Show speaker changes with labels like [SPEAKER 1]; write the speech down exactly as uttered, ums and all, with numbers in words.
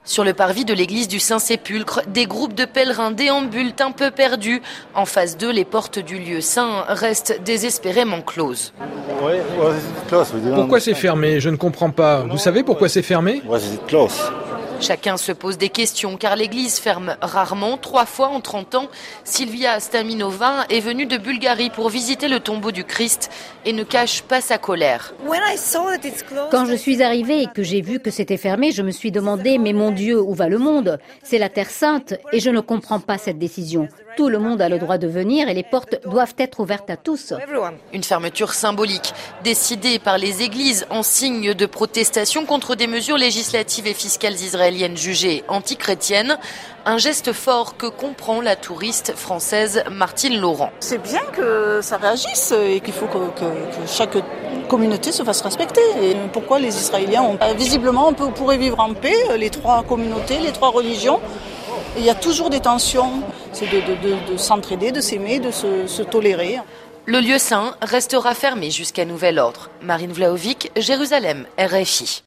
[SPEAKER 1] Sur le parvis de l'église du Saint-Sépulcre, des groupes de pèlerins déambulent un peu perdus. En face d'eux, les portes du lieu saint restent désespérément closes.
[SPEAKER 2] Pourquoi c'est fermé? Je ne comprends pas. Vous savez pourquoi c'est fermé?
[SPEAKER 1] Chacun se pose des questions car l'église ferme rarement. Trois fois en trente ans, Silvia Staminova est venue de Bulgarie pour visiter le tombeau du Christ et ne cache pas sa colère.
[SPEAKER 3] Quand je suis arrivée et que j'ai vu que c'était fermé, je me suis demandé, mais mon Dieu, où va le monde? C'est la Terre Sainte et je ne comprends pas cette décision. Tout le monde a le droit de venir et les portes doivent être ouvertes à tous.
[SPEAKER 1] Une fermeture symbolique, décidée par les églises en signe de protestation contre des mesures législatives et fiscales israéliennes jugées antichrétiennes. Un geste fort que comprend la touriste française Martine Laurent.
[SPEAKER 4] C'est bien que ça réagisse et qu'il faut que, que, que chaque communauté se fasse respecter. Et pourquoi les Israéliens ont... Visiblement, on peut, pourrait vivre en paix, les trois communautés, les trois religions. Il y a toujours des tensions, c'est de, de, de, de s'entraider, de s'aimer, de se, se tolérer.
[SPEAKER 1] Le lieu saint restera fermé jusqu'à nouvel ordre. Marine Vlahovic, Jérusalem, R F I.